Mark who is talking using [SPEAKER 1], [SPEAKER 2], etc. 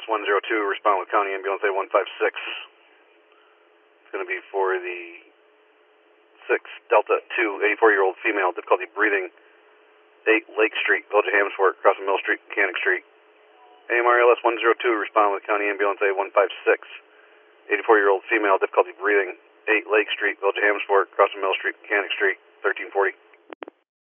[SPEAKER 1] 102, respond with County Ambulance A156. It's going to be for the 6 Delta 2, 84-year-old female, difficulty breathing, 8 Lake Street, Village of Hammondsport, crossing Mill Street, Mechanic Street. AMRLS 102, respond with County Ambulance A156. 84-year-old female, difficulty breathing, 8 Lake Street, Village of Hammondsport, crossing Mill Street, Mechanic Street, 1340.